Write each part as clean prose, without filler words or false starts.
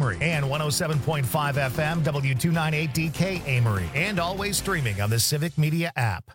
Amory, and 107.5 FM W298DK Amory, and always streaming on the Civic Media app.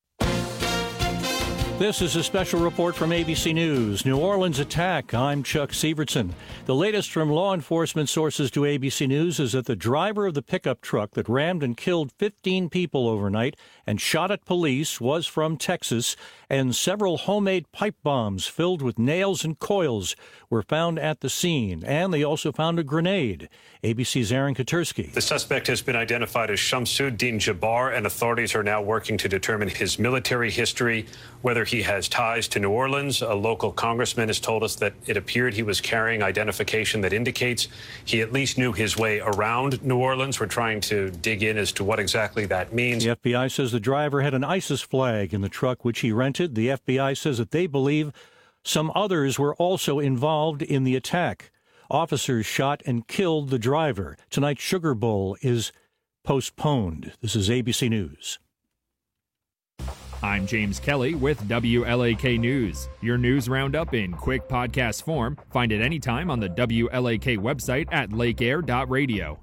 This is a special report from ABC News. New Orleans attack. I'm Chuck Sievertson. The latest from law enforcement sources to ABC News is that the driver of the pickup truck that rammed and killed 15 people overnight and shot at police was from Texas, and several homemade pipe bombs filled with nails and coils were found at the scene, and they also found a grenade. ABC's Aaron Katersky. The suspect has been identified as Shamsuddin Jabbar, and authorities are now working to determine his military history, whether he has ties to New Orleans. A local congressman has told us that it appeared he was carrying identification that indicates he at least knew his way around New Orleans. We're trying to dig in as to what exactly that means. The FBI says the driver had an ISIS flag in the truck which he rented. The FBI says that they believe some others were also involved in the attack. Officers shot and killed the driver. Tonight's Sugar Bowl is postponed. This is ABC News. I'm James Kelly with WLAK News. Your news roundup in quick podcast form. Find it anytime on the WLAK website at lakeair.radio.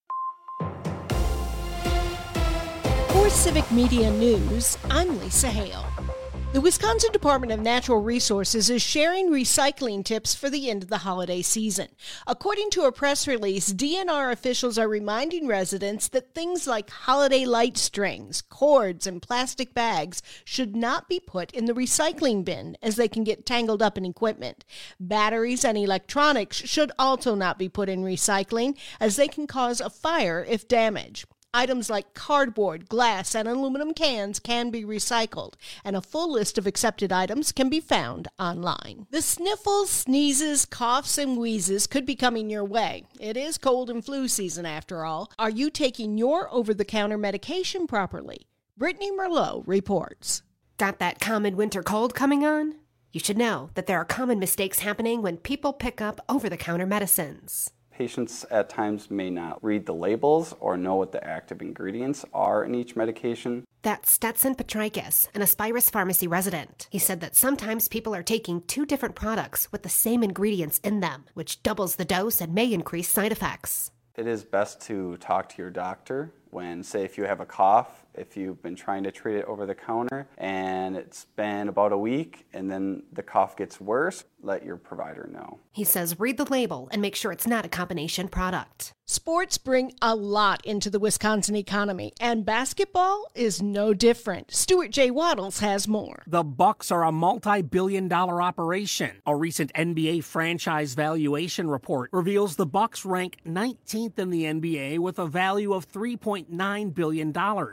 For Civic Media News, I'm Lisa Hale. The Wisconsin Department of Natural Resources is sharing recycling tips for the end of the holiday season. According to a press release, DNR officials are reminding residents that things like holiday light strings, cords, and plastic bags should not be put in the recycling bin, as they can get tangled up in equipment. Batteries and electronics should also not be put in recycling, as they can cause a fire if damaged. Items like cardboard, glass, and aluminum cans can be recycled, and a full list of accepted items can be found online. The sniffles, sneezes, coughs, and wheezes could be coming your way. It is cold and flu season after all. Are you taking your over-the-counter medication properly? Brittany Merlot reports. Got that common winter cold coming on? You should know that there are common mistakes happening when people pick up over-the-counter medicines. Patients at times may not read the labels or know what the active ingredients are in each medication. That's Stetson Petrikis, an Aspirus Pharmacy resident. He said that sometimes people are taking two different products with the same ingredients in them, which doubles the dose and may increase side effects. It is best to talk to your doctor when, say, if you have a cough, if you've been trying to treat it over the counter and it's been about a week and then the cough gets worse, let your provider know. He says read the label and make sure it's not a combination product. Sports bring a lot into the Wisconsin economy, and basketball is no different. Stuart J. Waddles has more. The Bucks are a multi-billion-dollar operation. A recent NBA franchise valuation report reveals the Bucks rank 19th in the NBA with a value of $3.9 billion.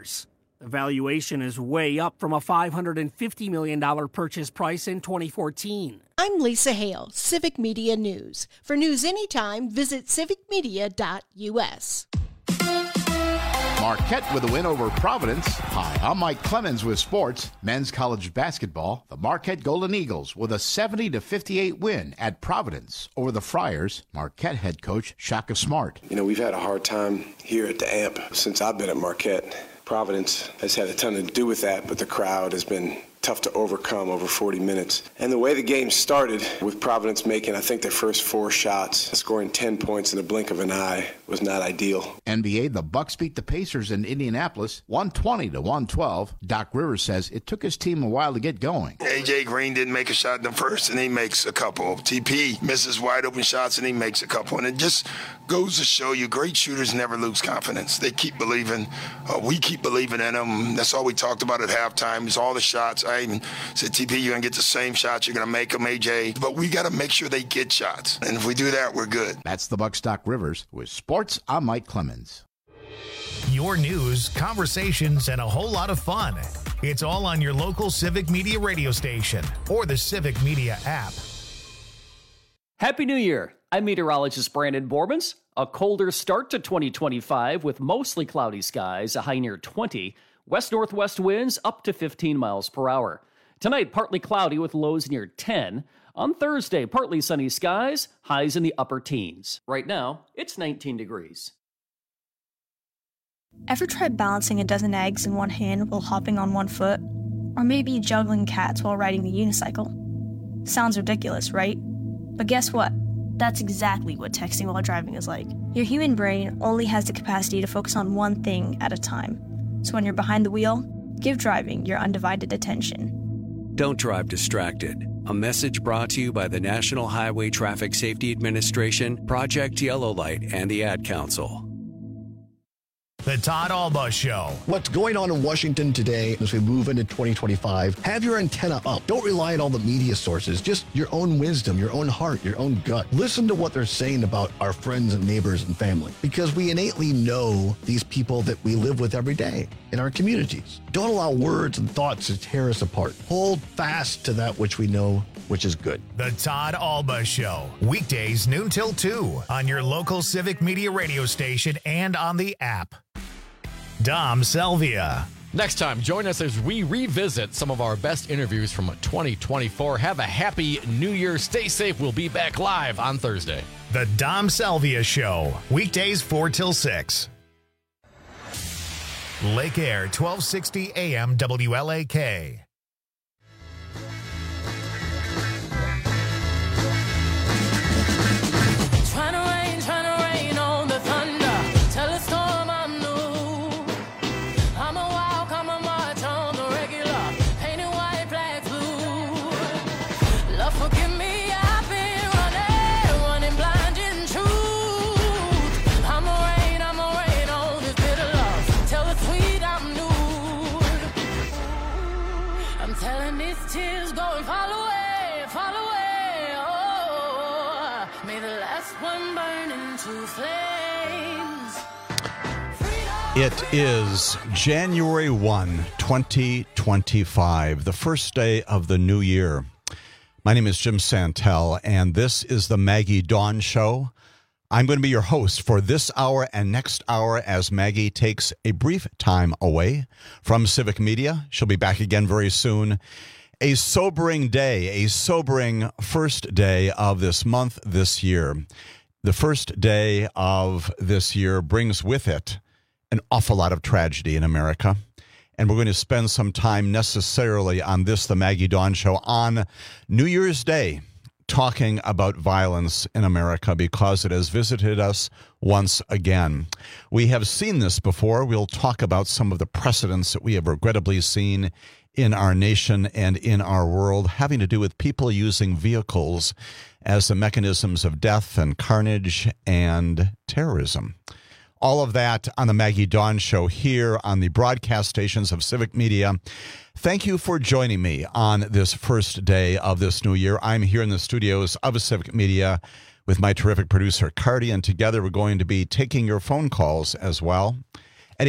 The valuation is way up from a $550 million purchase price in 2014. I'm Lisa Hale, Civic Media News. For news anytime, visit civicmedia.us. Marquette with a win over Providence. Hi, I'm Mike Clemens with sports. Men's college basketball. The Marquette Golden Eagles with a 70-58 win at Providence over the Friars. Marquette head coach Shaka Smart. You know, we've had a hard time here at the AMP since I've been at Marquette. Providence has had a ton to do with that, but the crowd has been tough to overcome over 40 minutes. And the way the game started, with Providence making, I think, their first 4 shots, scoring 10 points in the blink of an eye, was not ideal. NBA, the Bucks beat the Pacers in Indianapolis, 120-112. Doc Rivers says it took his team a while to get going. A.J. Green didn't make a shot in the first, and he makes a couple. TP misses wide open shots, and he makes a couple. And it just goes to show you, great shooters never lose confidence. They keep believing. We keep believing in them. That's all we talked about at halftime, is all the shots. I even said, TP, you're going to get the same shots. You're going to make them, AJ. But we got to make sure they get shots. And if we do that, we're good. That's the Bucks' Doc Rivers. With sports, I'm Mike Clemens. Your news, conversations, and a whole lot of fun. It's all on your local Civic Media radio station or the Civic Media app. Happy New Year. I'm meteorologist Brandon Borbans. A colder start to 2025 with mostly cloudy skies, a high near 20. West-northwest winds up to 15 miles per hour. Tonight, partly cloudy with lows near 10. On Thursday, partly sunny skies, highs in the upper teens. Right now, it's 19 degrees. Ever tried balancing a dozen eggs in one hand while hopping on one foot? Or maybe juggling cats while riding the unicycle? Sounds ridiculous, right? But guess what? That's exactly what texting while driving is like. Your human brain only has the capacity to focus on one thing at a time. So when you're behind the wheel, give driving your undivided attention. Don't drive distracted. A message brought to you by the National Highway Traffic Safety Administration, Project Yellow Light, and the Ad Council. The Todd Alba Show. What's going on in Washington today as we move into 2025? Have your antenna up. Don't rely on all the media sources. Just your own wisdom, your own heart, your own gut. Listen to what they're saying about our friends and neighbors and family, because we innately know these people that we live with every day in our communities. Don't allow words and thoughts to tear us apart. Hold fast to that which we know, which is good. The Todd Alba Show. Weekdays noon till 2 on your local Civic Media radio station and on the app. Dom Selvia. Next time, join us as we revisit some of our best interviews from 2024. Have a happy New Year. Stay safe. We'll be back live on Thursday. The Dom Selvia Show. Weekdays 4 till 6. Lake Air, 1260 AM WLAK. It is January 1, 2025, the first day of the new year. My name is Jim Santel, and this is the Maggie Dawn Show. I'm going to be your host for this hour and next hour as Maggie takes a brief time away from Civic Media. She'll be back again very soon. A sobering day, a sobering first day of this month, this year. The first day of this year brings with it an awful lot of tragedy in America. And we're going to spend some time necessarily on this, the Maggie Dawn Show, on New Year's Day, talking about violence in America because it has visited us once again. We have seen this before. We'll talk about some of the precedents that we have regrettably seen in our nation and in our world, having to do with people using vehicles as the mechanisms of death and carnage and terrorism. All of that on the Maggie Dawn Show here on the broadcast stations of Civic Media. Thank you for joining me on this first day of this new year. I'm here in the studios of Civic Media with my terrific producer, Cardi, and together we're going to be taking your phone calls as well. At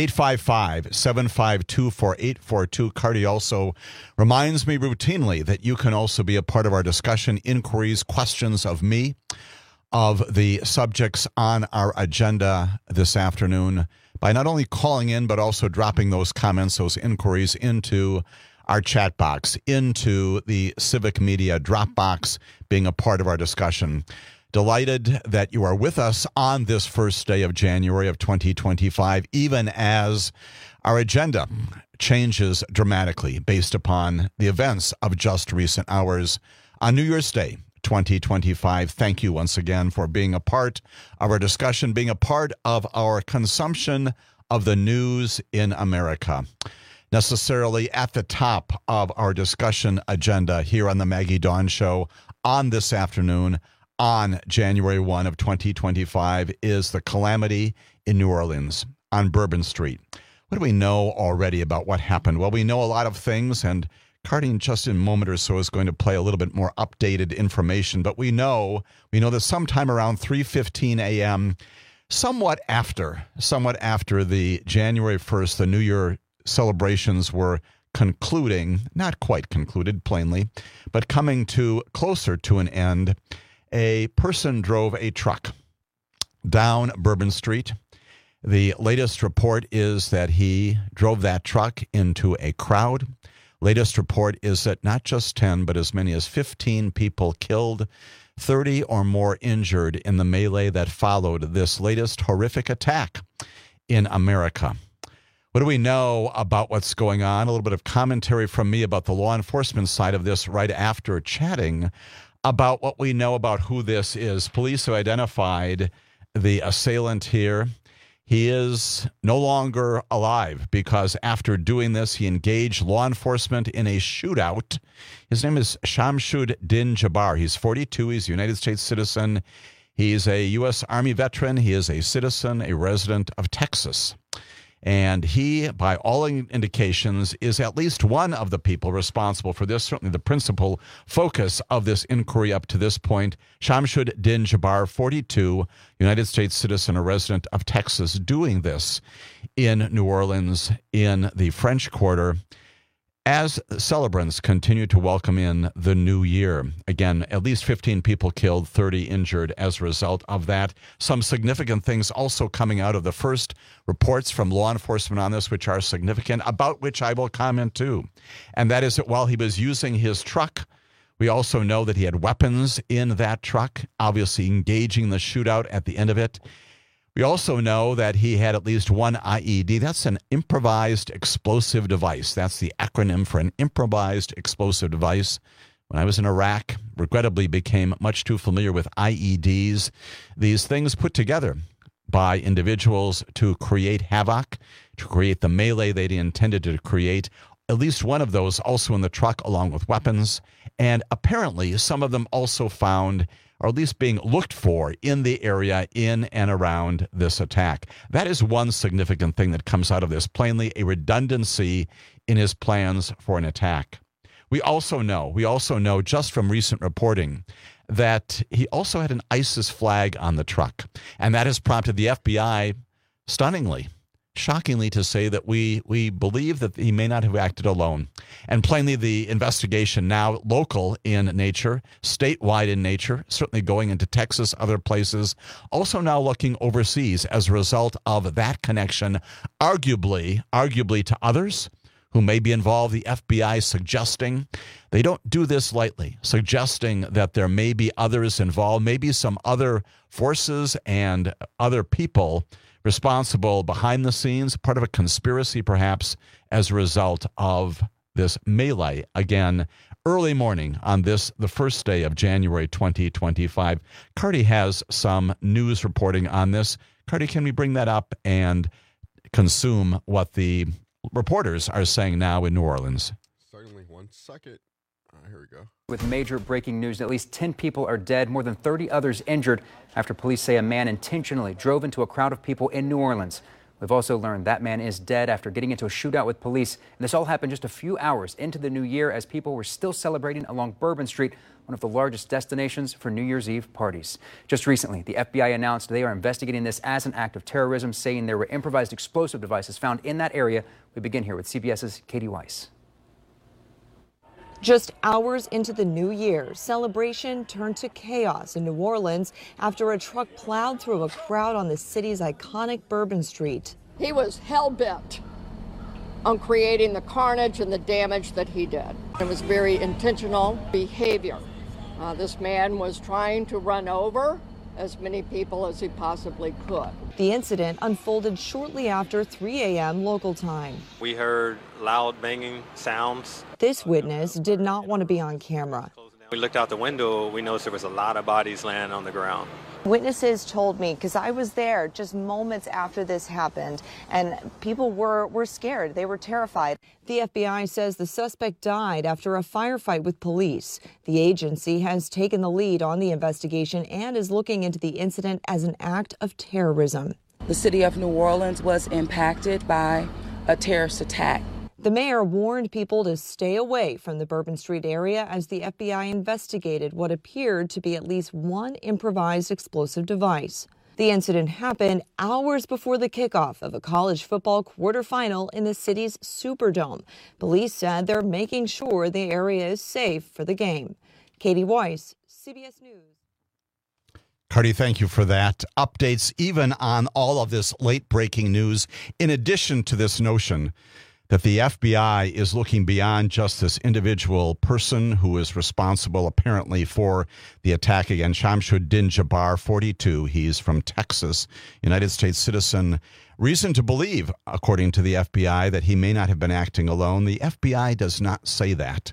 855-752-4842, Cardi also reminds me routinely that you can also be a part of our discussion, inquiries, questions of me, of the subjects on our agenda this afternoon by not only calling in, but also dropping those comments, those inquiries into our chat box, into the Civic Media Dropbox, being a part of our discussion. Delighted that you are with us on this first day of January of 2025, even as our agenda changes dramatically based upon the events of just recent hours on New Year's Day, 2025. Thank you once again for being a part of our discussion, being a part of our consumption of the news in America. Necessarily at the top of our discussion agenda here on the Maggie Dawn Show on this afternoon on January 1 of 2025 is the calamity in New Orleans on Bourbon Street. What do we know already about what happened? Well, we know a lot of things, and Cardi in just in a moment or so is going to play a little bit more updated information, but we know that sometime around 3:15 a.m., somewhat after the January 1st, the New Year celebrations were concluding, not quite concluded plainly, but coming to closer to an end, a person drove a truck down Bourbon Street. The latest report is that he drove that truck into a crowd. Latest report is that not just 10, but as many as 15 people killed, 30 or more injured in the melee that followed this latest horrific attack in America. What do we know about what's going on? A little bit of commentary from me about the law enforcement side of this right after chatting about what we know about who this is. Police have identified the assailant here. He is no longer alive because after doing this, he engaged law enforcement in a shootout. His name is Shamsud Din Jabbar. He's 42. He's a United States citizen. He's a U.S. Army veteran. He is a citizen, a resident of Texas. And he, by all indications, is at least one of the people responsible for this, certainly the principal focus of this inquiry up to this point. Shamsud Din Jabbar, 42, United States citizen, a resident of Texas, doing this in New Orleans in the French Quarter as celebrants continue to welcome in the new year. Again, at least 15 people killed, 30 injured as a result of that. Some significant things also coming out of the first reports from law enforcement on this, which are significant, about which I will comment too. And that is that while he was using his truck, we also know that he had weapons in that truck, obviously engaging the shootout at the end of it. We also know that he had at least one IED. That's an improvised explosive device. That's the acronym for an improvised explosive device. When I was in Iraq, regrettably became much too familiar with IEDs. These things put together by individuals to create havoc, to create the melee they intended to create. At least one of those also in the truck along with weapons. And apparently some of them also found, or at least being looked for, in the area in and around this attack. That is one significant thing that comes out of this, plainly a redundancy in his plans for an attack. We also know just from recent reporting that he also had an ISIS flag on the truck, and that has prompted the FBI, stunningly, shockingly, to say that we believe that he may not have acted alone. And plainly, the investigation now local in nature, statewide in nature, certainly going into Texas, other places, also now looking overseas as a result of that connection, arguably to others who may be involved. The FBI suggesting, they don't do this lightly, suggesting that there may be others involved, maybe some other forces and other people responsible behind the scenes, part of a conspiracy perhaps, as a result of this melee. Again, early morning on this, the first day of January 2025. Cardi has some news reporting on this. Cardi, can we bring that up and consume what the reporters are saying now in New Orleans? Certainly. 1 second. Here we go. With major breaking news, at least 10 people are dead, more than 30 others injured after police say a man intentionally drove into a crowd of people in New Orleans. We've also learned that man is dead after getting into a shootout with police. And this all happened just a few hours into the new year as people were still celebrating along Bourbon Street, one of the largest destinations for New Year's Eve parties. Just recently, the FBI announced they are investigating this as an act of terrorism, saying there were improvised explosive devices found in that area. We begin here with CBS's Katie Weiss. Just hours into the new year, celebration turned to chaos in New Orleans after a truck plowed through a crowd on the city's iconic Bourbon Street. He was hell-bent on creating the carnage and the damage that he did. It was very intentional behavior. This man was trying to run over as many people as he possibly could. The incident unfolded shortly after 3 a.m. local time. We heard loud banging sounds. This witness did not want to be on camera. We looked out the window, we noticed there was a lot of bodies laying on the ground. Witnesses told me, because I was there just moments after this happened, and people were scared. They were terrified. The FBI says the suspect died after a firefight with police. The agency has taken the lead on the investigation and is looking into the incident as an act of terrorism. The city of New Orleans was impacted by a terrorist attack. The mayor warned people to stay away from the Bourbon Street area as the FBI investigated what appeared to be at least one improvised explosive device. The incident happened hours before the kickoff of a college football quarterfinal in the city's Superdome. Police said they're making sure the area is safe for the game. Katie Weiss, CBS News. Cardi, thank you for that. Updates even on all of this late-breaking news, in addition to this notion that the FBI is looking beyond just this individual person who is responsible apparently for the attack against Shamsud Din Jabbar, 42. He's from Texas, United States citizen. Reason to believe, according to the FBI, that he may not have been acting alone. The FBI does not say that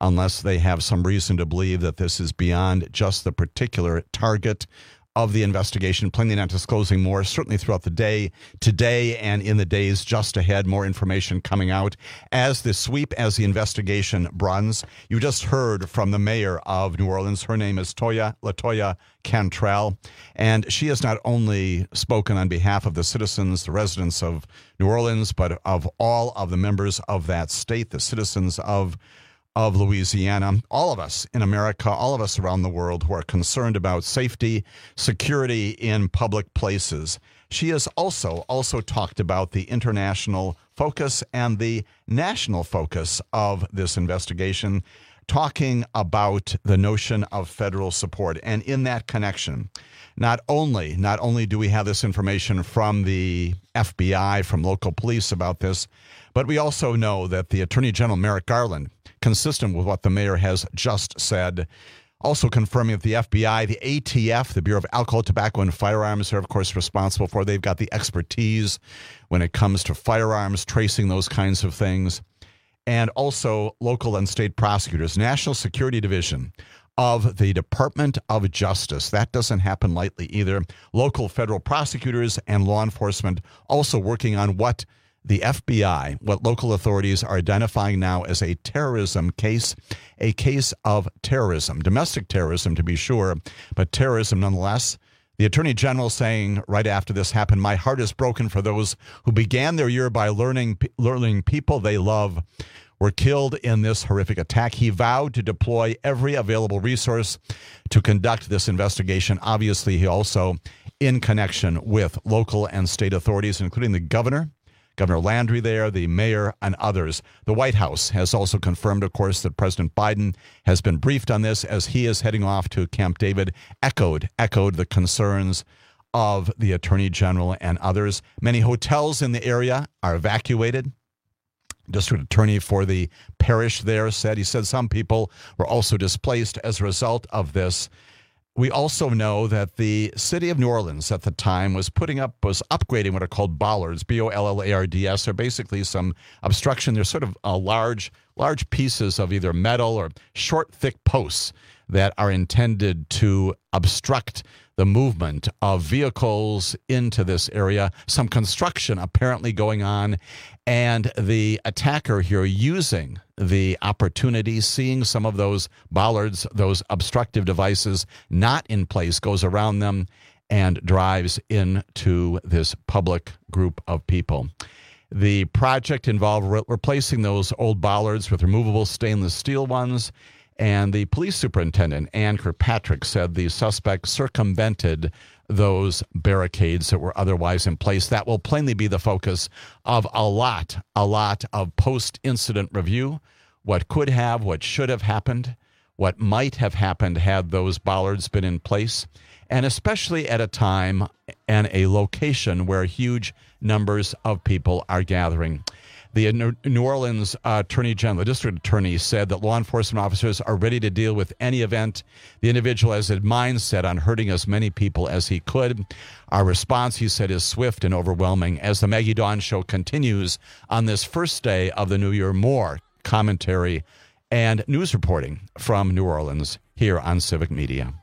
unless they have some reason to believe that this is beyond just the particular target of the investigation. Plainly not disclosing more, certainly throughout the day, today and in the days just ahead. More information coming out as the investigation runs. You just heard from the mayor of New Orleans. Her name is LaToya Cantrell, and she has not only spoken on behalf of the citizens, the residents of New Orleans, but of all of the members of that state, the citizens of Louisiana, all of us in America, all of us around the world who are concerned about safety, security in public places. She has also talked about the international focus and the national focus of this investigation, talking about the notion of federal support. And in that connection, not only do we have this information from the FBI, from local police about this, but we also know that the Attorney General, Merrick Garland, consistent with what the mayor has just said, also confirming that the FBI, the ATF, the Bureau of Alcohol, Tobacco, and Firearms are, of course, responsible for. They've got the expertise when it comes to firearms, tracing those kinds of things. And also local and state prosecutors, National Security Division of the Department of Justice. That doesn't happen lightly either. Local federal prosecutors and law enforcement also working on what the FBI, what local authorities are identifying now as a terrorism case, a case of terrorism, domestic terrorism to be sure, but terrorism nonetheless. The Attorney General saying right after this happened, "My heart is broken for those who began their year by learning people they love were killed in this horrific attack." He vowed to deploy every available resource to conduct this investigation. Obviously, he also in connection with local and state authorities, including the Governor Landry there, the mayor, and others. The White House has also confirmed, of course, that President Biden has been briefed on this as he is heading off to Camp David, echoed the concerns of the Attorney General and others. Many hotels in the area are evacuated. District Attorney for the parish there said some people were also displaced as a result of this. We also know that the city of New Orleans at the time was upgrading what are called bollards, BOLLARDS. They're basically some obstruction. They're sort of large pieces of either metal or short, thick posts that are intended to obstruct the movement of vehicles into this area. Some construction apparently going on, and the attacker here using the opportunity, seeing some of those bollards, those obstructive devices not in place, goes around them and drives into this public group of people. The project involved replacing those old bollards with removable stainless steel ones. And the police superintendent, Ann Kirkpatrick, said the suspect circumvented those barricades that were otherwise in place. That will plainly be the focus of a lot of post-incident review. What could have, what should have happened, what might have happened had those bollards been in place, and especially at a time and a location where huge numbers of people are gathering. The New Orleans Attorney General, the district attorney, said that law enforcement officers are ready to deal with any event. The individual has a mindset on hurting as many people as he could. Our response, he said, is swift and overwhelming. As the Maggie Dawn Show continues on this first day of the new year, more commentary and news reporting from New Orleans here on Civic Media.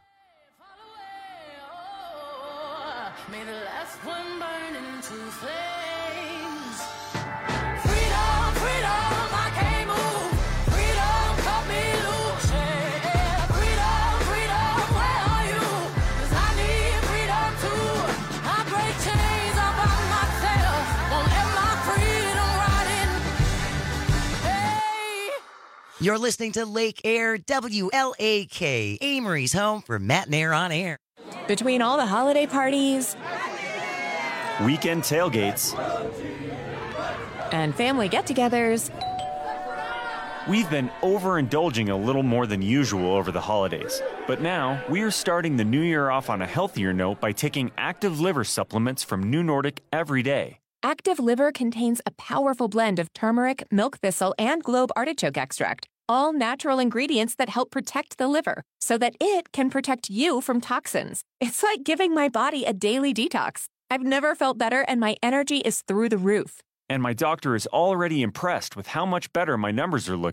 You're listening to Lake Air, WLAK, Amory's home for Matt and Air on Air. Between all the holiday parties, weekend tailgates, and family get-togethers, we've been overindulging a little more than usual over the holidays. But now, we are starting the new year off on a healthier note by taking Active Liver supplements from New Nordic every day. Active Liver contains a powerful blend of turmeric, milk thistle, and globe artichoke extract, all natural ingredients that help protect the liver so that it can protect you from toxins. It's like giving my body a daily detox. I've never felt better, and my energy is through the roof. And my doctor is already impressed with how much better my numbers are looking.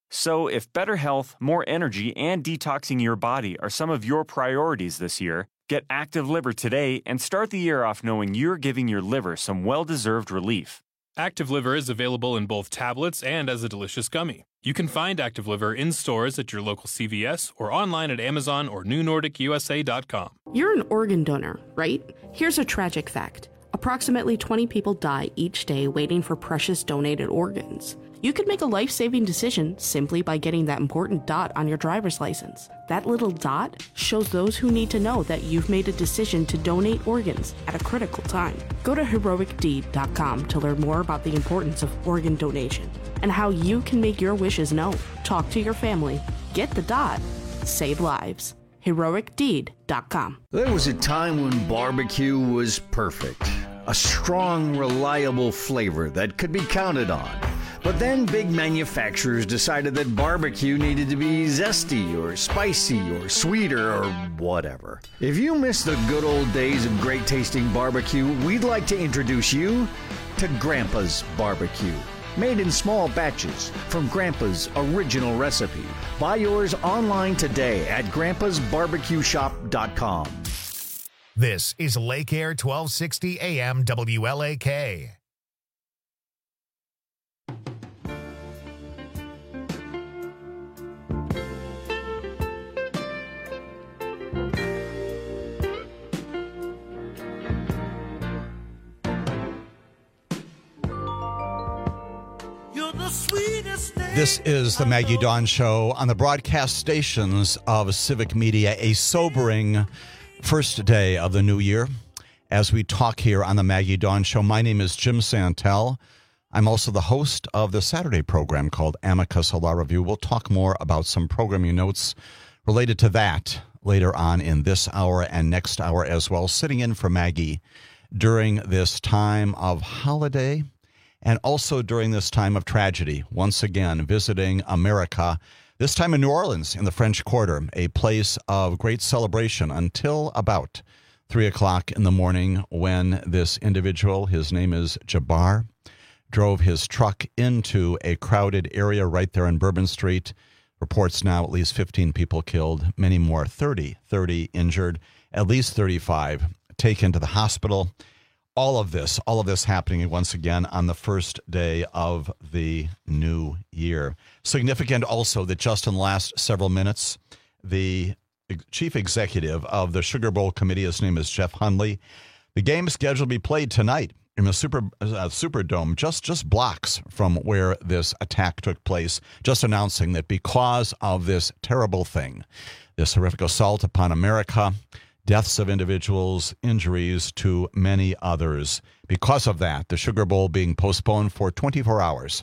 So if better health, more energy, and detoxing your body are some of your priorities this year, get Active Liver today and start the year off knowing you're giving your liver some well-deserved relief. Active Liver is available in both tablets and as a delicious gummy. You can find Active Liver in stores at your local CVS or online at Amazon or NewNordicUSA.com. You're an organ donor, right? Here's a tragic fact. Approximately 20 people die each day waiting for precious donated organs. You could make a life-saving decision simply by getting that important dot on your driver's license. That little dot shows those who need to know that you've made a decision to donate organs at a critical time. Go to heroicdeed.com to learn more about the importance of organ donation and how you can make your wishes known. Talk to your family, get the dot, save lives. heroicdeed.com. There was a time when barbecue was perfect. A strong, reliable flavor that could be counted on. But then big manufacturers decided that barbecue needed to be zesty or spicy or sweeter or whatever. If you miss the good old days of great tasting barbecue, we'd like to introduce you to Grandpa's Barbecue. Made in small batches from Grandpa's original recipe. Buy yours online today at grandpasbarbecueshop.com. This is Lake Air 1260 AM WLAK. This is the Maggie Dawn Show on the broadcast stations of Civic Media, a sobering first day of the new year. As we talk here on the Maggie Dawn Show, my name is Jim Santel. I'm also the host of the Saturday program called Amicus Law Review. We'll talk more about some programming notes related to that later on in this hour and next hour as well. Sitting in for Maggie during this time of holiday and also during this time of tragedy, once again visiting America, this time in New Orleans in the French Quarter, a place of great celebration until about 3 o'clock in the morning when this individual, his name is Jabbar, drove his truck into a crowded area right there on Bourbon Street. Reports now at least 15 people killed, many more, 30 injured, at least 35 taken to the hospital. All of this happening once again on the first day of the new year. Significant also that just in the last several minutes, the chief executive of the Sugar Bowl committee, his name is Jeff Hundley. The game is scheduled to be played tonight in the Superdome, just blocks from where this attack took place, just announcing that because of this terrible thing, this horrific assault upon America, deaths of individuals, injuries to many others. Because of that, the Sugar Bowl being postponed for 24 hours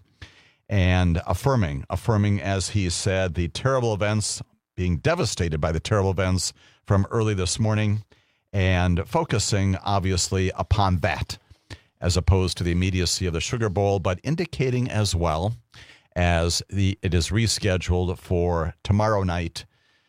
and affirming, as he said, the terrible events, being devastated by the terrible events from early this morning and focusing, obviously, upon that as opposed to the immediacy of the Sugar Bowl, but indicating as well as it is rescheduled for tomorrow night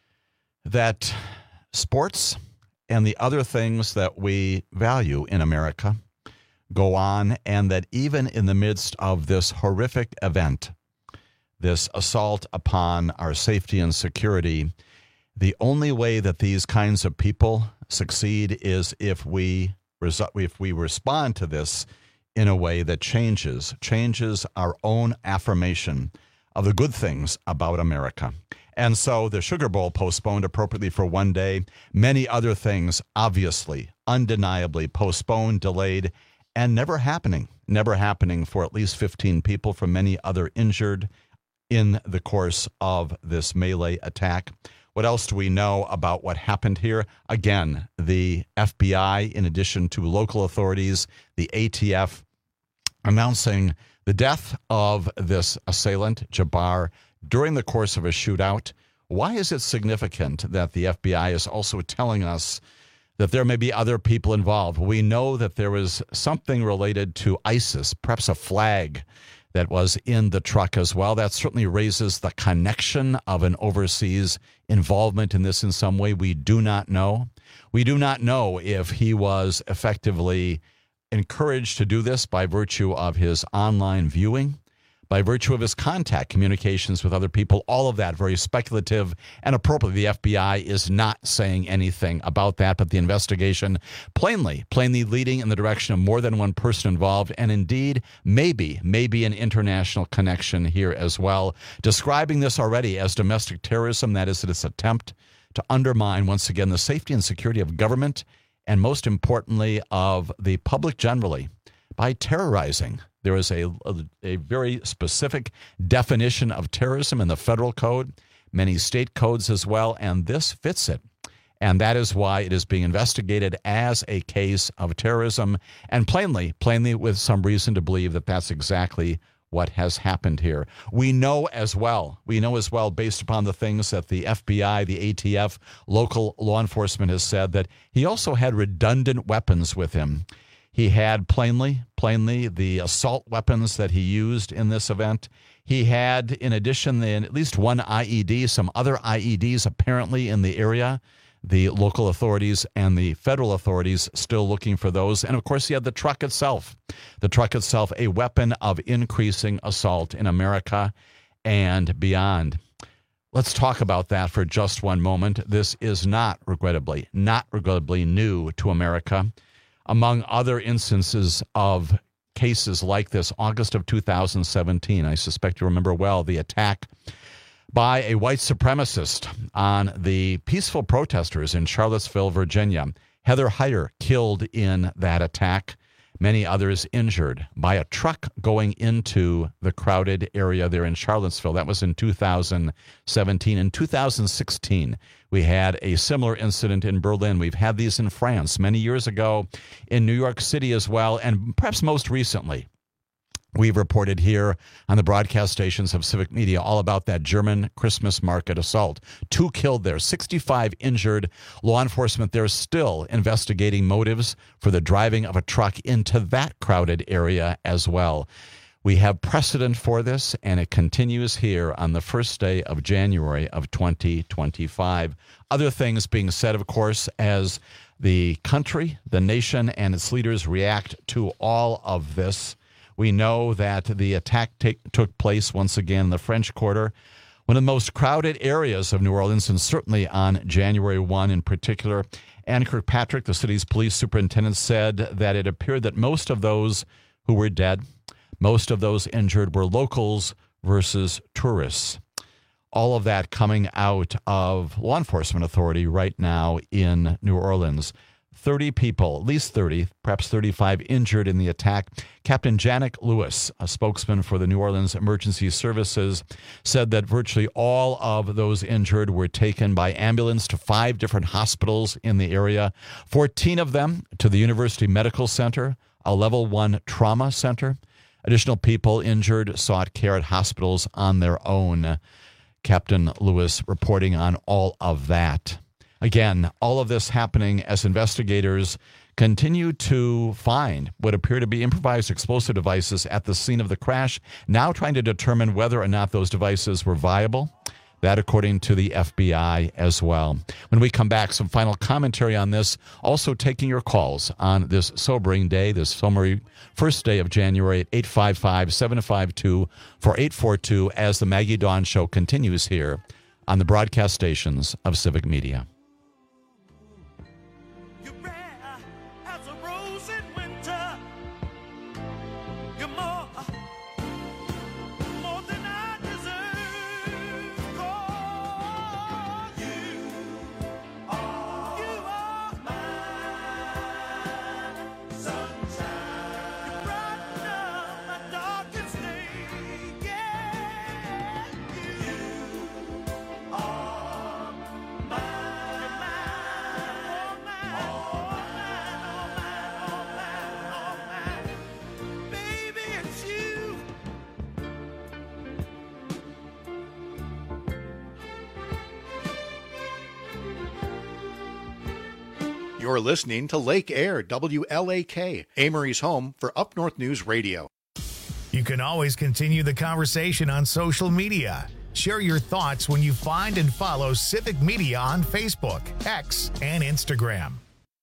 that sports and the other things that we value in America go on, and that even in the midst of this horrific event, this assault upon our safety and security, the only way that these kinds of people succeed is if we respond to this in a way that changes our own affirmation of the good things about America. And so the Sugar Bowl postponed appropriately for one day. Many other things, obviously, undeniably postponed, delayed, and never happening for at least 15 people, for many other injured in the course of this melee attack. What else do we know about what happened here? Again, the FBI, in addition to local authorities, the ATF, announcing the death of this assailant, Jabbar, during the course of a shootout. Why is it significant that the FBI is also telling us that there may be other people involved? We know that there was something related to ISIS, perhaps a flag that was in the truck as well. That certainly raises the connection of an overseas involvement in this in some way. We do not know. We do not know if he was effectively encouraged to do this by virtue of his online viewing. by virtue of his contact communications with other people. All of that very speculative and appropriately. The FBI is not saying anything about that, but the investigation plainly leading in the direction of more than one person involved, and indeed maybe an international connection here as well. Describing this already as domestic terrorism, that is its attempt to undermine once again the safety and security of government and most importantly of the public generally by terrorizing. There is a very specific definition of terrorism in the federal code, many state codes as well, and this fits it. And that is why it is being investigated as a case of terrorism, and plainly with some reason to believe that that's exactly what has happened here. We know as well, based upon the things that the FBI, the ATF, local law enforcement has said, that he also had redundant weapons with him. He had plainly the assault weapons that he used in this event. He had, in addition, at least one IED, some other IEDs apparently in the area. The local authorities and the federal authorities still looking for those. And, of course, he had the truck itself. The truck itself, a weapon of increasing assault in America and beyond. Let's talk about that for just one moment. This is not regrettably new to America. Among other instances of cases like this, August of 2017, I suspect you remember well, the attack by a white supremacist on the peaceful protesters in Charlottesville, Virginia. Heather Heyer killed in that attack. Many others injured by a truck going into the crowded area there in Charlottesville. That was in 2017. In 2016, we had a similar incident in Berlin. We've had these in France many years ago, in New York City as well, and perhaps most recently, we've reported here on the broadcast stations of Civic Media all about that German Christmas market assault. 2 killed there, 65 injured. Law enforcement there still investigating motives for the driving of a truck into that crowded area as well. We have precedent for this, and it continues here on the first day of January of 2025. Other things being said, of course, as the country, the nation, and its leaders react to all of this. We know that the attack took place once again in the French Quarter, one of the most crowded areas of New Orleans, and certainly on January 1 in particular. Ann Kirkpatrick, the city's police superintendent, said that it appeared that most of those who were dead, most of those injured were locals versus tourists. All of that coming out of law enforcement authority right now in New Orleans. 30 people, at least 30, perhaps 35 injured in the attack. Captain Janet Lewis, a spokesman for the New Orleans Emergency Services, said that virtually all of those injured were taken by ambulance to 5 different hospitals in the area, 14 of them to the University Medical Center, a level 1 trauma center. Additional people injured sought care at hospitals on their own. Captain Lewis reporting on all of that. Again, all of this happening as investigators continue to find what appear to be improvised explosive devices at the scene of the crash, now trying to determine whether or not those devices were viable. That according to the FBI as well. When we come back, some final commentary on this. Also taking your calls on this sobering day, this summary first day of January at 855-752-4842 as the Maggie Dawn Show continues here on the broadcast stations of Civic Media. You're listening to Lake Air, WLAK, Amory's home for Up North News Radio. You can always continue the conversation on social media. Share your thoughts when you find and follow Civic Media on Facebook, X, and Instagram.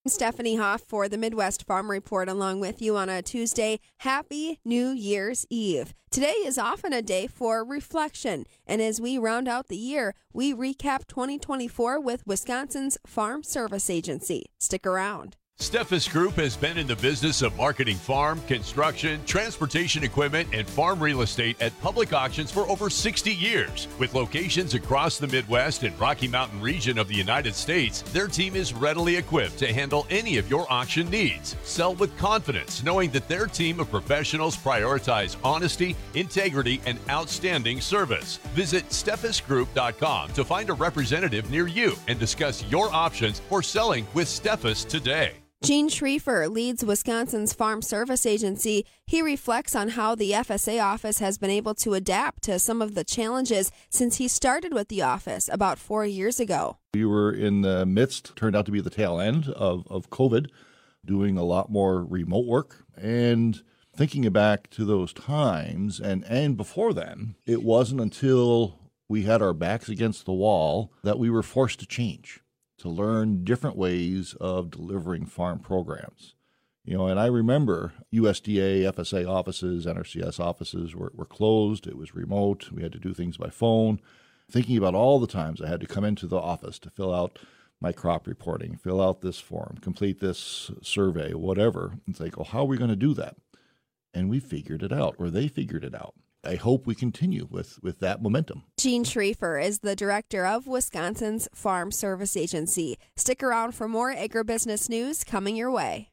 Stephanie Hoff for the Midwest Farm Report along with you on a Tuesday. Happy New Year's Eve. Today is often a day for reflection, and as we round out the year, we recap 2024 with Wisconsin's Farm Service Agency. Stick around. Steffes Group has been in the business of marketing farm, construction, transportation equipment, and farm real estate at public auctions for over 60 years. With locations across the Midwest and Rocky Mountain region of the United States, their team is readily equipped to handle any of your auction needs. Sell with confidence, knowing that their team of professionals prioritize honesty, integrity, and outstanding service. Visit steffesgroup.com to find a representative near you and discuss your options for selling with Steffes today. Gene Schriefer leads Wisconsin's Farm Service Agency. He reflects on how the FSA office has been able to adapt to some of the challenges since he started with the office about 4 years ago. We were in the midst, turned out to be the tail end of COVID, doing a lot more remote work. And thinking back to those times and before then, it wasn't until we had our backs against the wall that we were forced to change, to learn different ways of delivering farm programs. And I remember USDA, FSA offices, NRCS offices were closed. It was remote. We had to do things by phone. Thinking about all the times I had to come into the office to fill out my crop reporting, fill out this form, complete this survey, whatever. It's like, how are we going to do that? And we figured it out, or they figured it out. I hope we continue with that momentum. Gene Schriefer is the director of Wisconsin's Farm Service Agency. Stick around for more agribusiness news coming your way.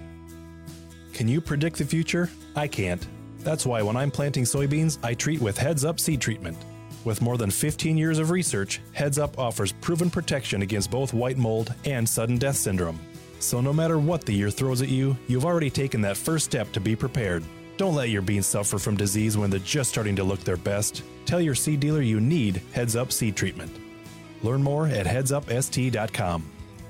Can you predict the future? I can't. That's why when I'm planting soybeans, I treat with Heads Up seed treatment. With more than 15 years of research, Heads Up offers proven protection against both white mold and sudden death syndrome. So no matter what the year throws at you, you've already taken that first step to be prepared. Don't let your beans suffer from disease when they're just starting to look their best. Tell your seed dealer you need Heads Up seed treatment. Learn more at headsupst.com.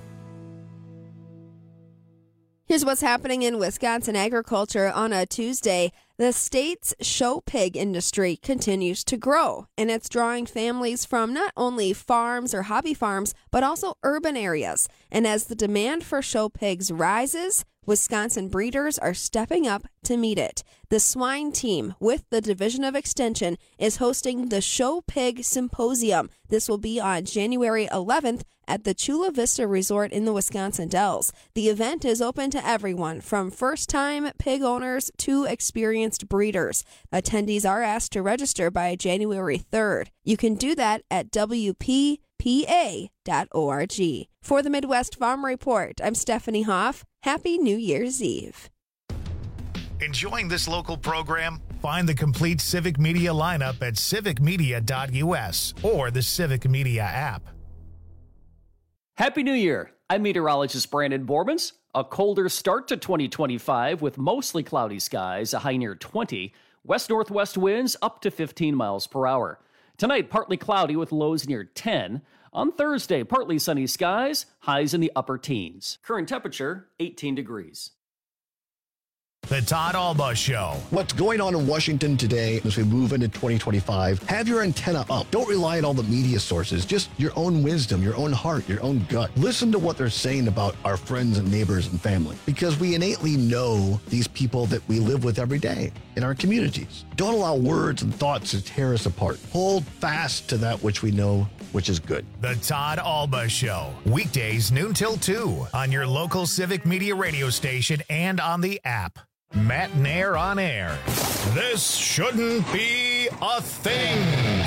Here's what's happening in Wisconsin agriculture on a Tuesday. The state's show pig industry continues to grow, and it's drawing families from not only farms or hobby farms, but also urban areas. And as the demand for show pigs rises, Wisconsin breeders are stepping up to meet it. The swine team with the Division of Extension is hosting the Show Pig Symposium. This will be on January 11th at the Chula Vista Resort in the Wisconsin Dells. The event is open to everyone, from first-time pig owners to experienced breeders. Attendees are asked to register by January 3rd. You can do that at WPPA.org. For the Midwest Farm Report, I'm Stephanie Hoff. Happy New Year's Eve. Enjoying this local program? Find the complete Civic Media lineup at civicmedia.us or the Civic Media app. Happy New Year. I'm meteorologist Brandon Borbans. A colder start to 2025 with mostly cloudy skies, a high near 20. West-northwest winds up to 15 miles per hour. Tonight, partly cloudy with lows near 10. On Thursday, partly sunny skies, highs in the upper teens. Current temperature, 18 degrees. The Todd Alba Show. What's going on in Washington today as we move into 2025? Have your antenna up. Don't rely on all the media sources. Just your own wisdom, your own heart, your own gut. Listen to what they're saying about our friends and neighbors and family, because we innately know these people that we live with every day in our communities. Don't allow words and thoughts to tear us apart. Hold fast to that which we know, which is good. The Todd Alba Show. Weekdays noon till 2 on your local Civic Media radio station and on the app. Matt Nair on air. This shouldn't be a thing.